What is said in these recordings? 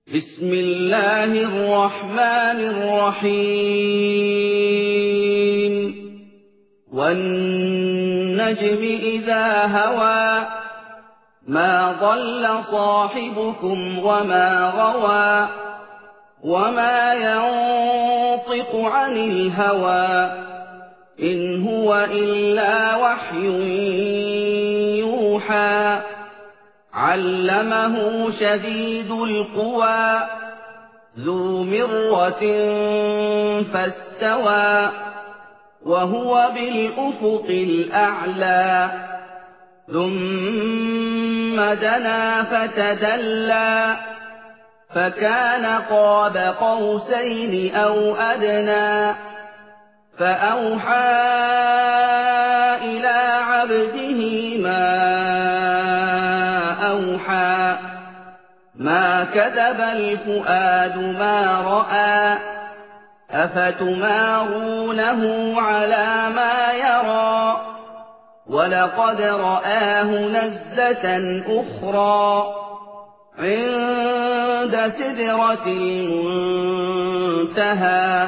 بسم الله الرحمن الرحيم والنجم إذا هوى ما ضل صاحبكم وما غوى وما ينطق عن الهوى إن هو إلا وحي يوحى علمه شديد القوى ذو مرة فاستوى وهو بالأفق الأعلى ثم دنا فتدلى فكان قاب قوسين أو أدنى فأوحى إلى عبده ما أوحى ما كذب الفؤاد ما رأى أفتمارونه على ما يرى ولقد رآه نزلة أخرى عند سدرة المنتهى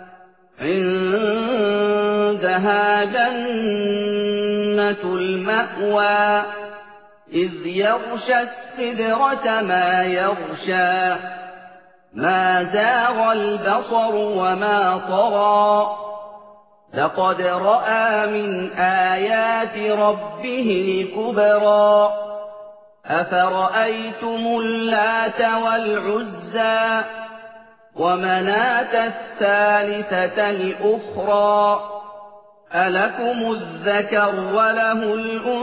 عندها جنة المأوى إذ يغشى السدرة ما يغشى ما زاغ البصر وما طغى لقد رأى من آيات ربه الكبرى أفرأيتم اللات والعزى ومناة الثالثة الأخرى ألكم الذكر وله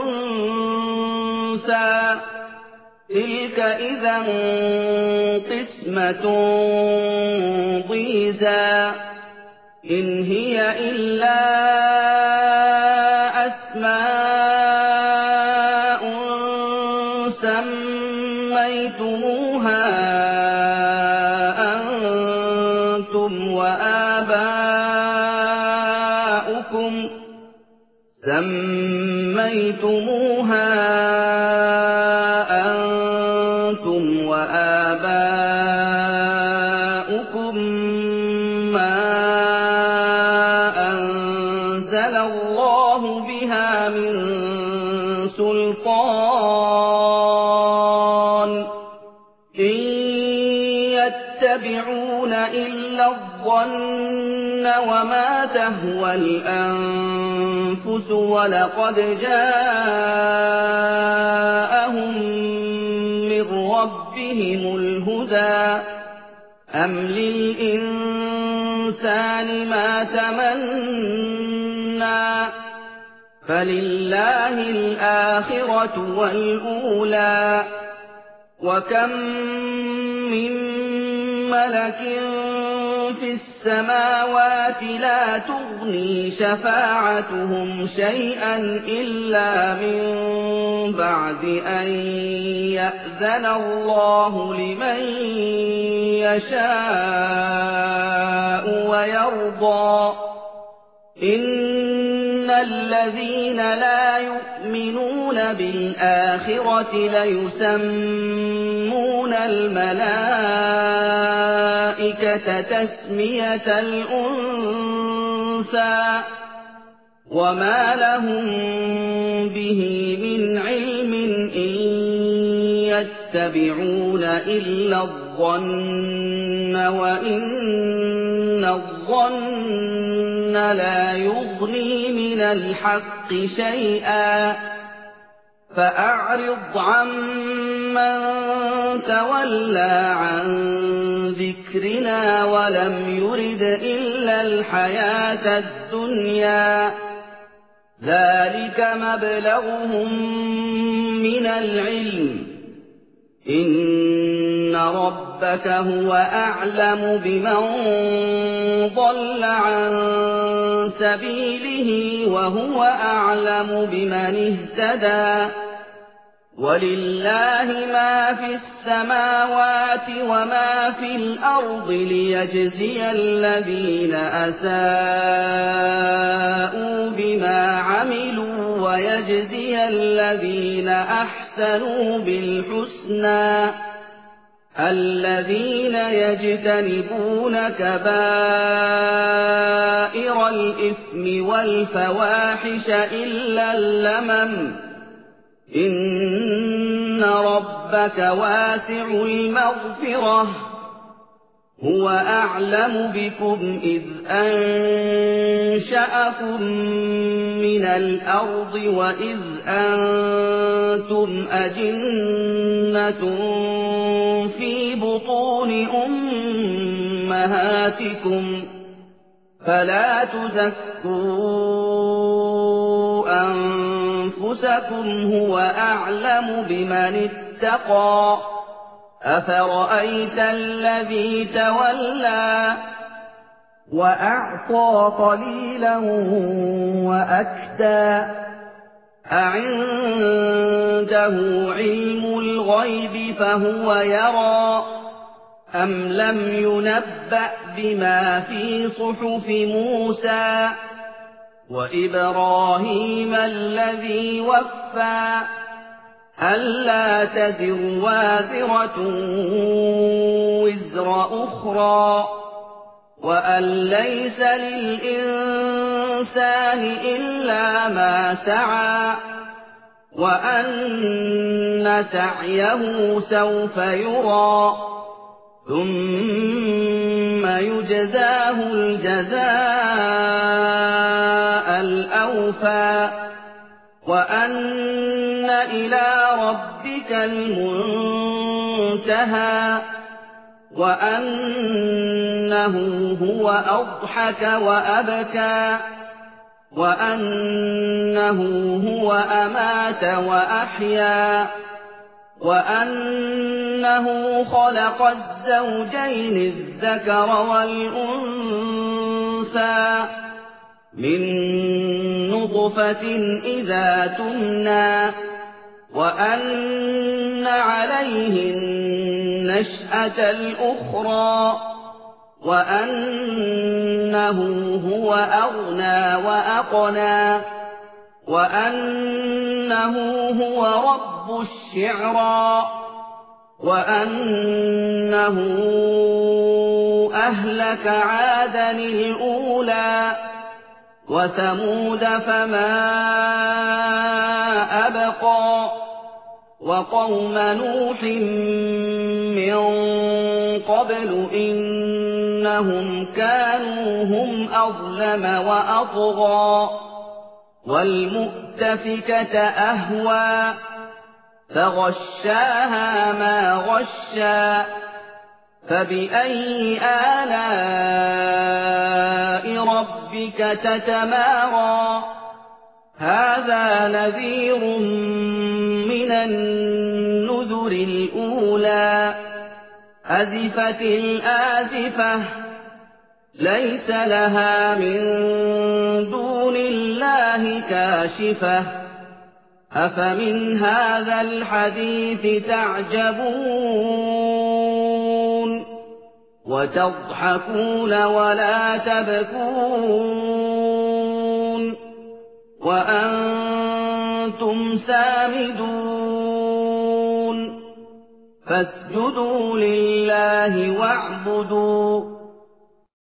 الأنثى تلك إذا قسمة ضيزى إن هي إلا أسماء سميتموها أنتم وآباؤكم ما أنزل الله بها من سلطان إن يتبعون إلا الظن وما تهوى الأنفس ولقد جاءهم من ربهم الهدى أم للإنسان ما تمنى فلله الآخرة والأولى وكم من ملك في السماوات لا تغني شفاعتهم شيئا إلا من بعد أن يأذن الله لمن يشاء ويرضى إن الذين لا يؤمنون بالآخرة ليسمون الملائكة تسمية الأنثى وما لهم به من علم إن يتبعون إلا الظن وإن الظن لا يغني من الحق شيئا فأعرض عمن تولى عن ذكرنا ولم يرد إلا الحياة الدنيا ذلك مبلغهم من العلم إن ربك هو أعلم بمن ضل عن سبيله وهو أعلم بمن اهتدى ولله ما في السماوات وما في الأرض ليجزي الذين أساءوا بما عملوا ويجزي الذين أحسنوا بالحسنى الذين يجتنبون كبائر الإثم والفواحش إلا اللمم إن ربك واسع المغفرة هو أعلم بكم إذ أنشأكم من الأرض وإذ أنتم أجنة في بطون أمهاتكم فلا تزكوا أنفسكم هو أعلم بمن اتقى أفرأيت الذي تولى وأعطى قليلا وأكدى أعنده علم الغيب فهو يرى أم لم ينبأ بما في صحف موسى وإبراهيم الذي وفى ألا تزر وازرة وزر أخرى وأن ليس للإنسان إلا ما سعى وأن سعيه سوف يرى ثم يجزاه الجزاء الأوفى وأن إلى ربك المنتهى وأنه هو أضحك وأبكى وأنه هو أمات وأحيا وأنه خلق الزوجين الذكر والأنثى من نطفة إذا تمنى وأن عليه النشأة الأخرى وأنه هو أغنى وأقنى وأنه هو رب الشعرى وأنه أهلك عادا الأولى وثمود فما أبقى وقوم نوح من قبل إنهم كانوا هم أظلم وأطغى والمؤتفكة أهوى فغشاها ما غشى فبأي آلاء ربك تتمارى هذا نذير من النذر الأولى أزفت الآزفة ليس لها من دون الله كاشفة أفمن هذا الحديث تعجبون وتضحكون ولا تبكون وأنتم سامدون فاسجدوا لله واعبدوا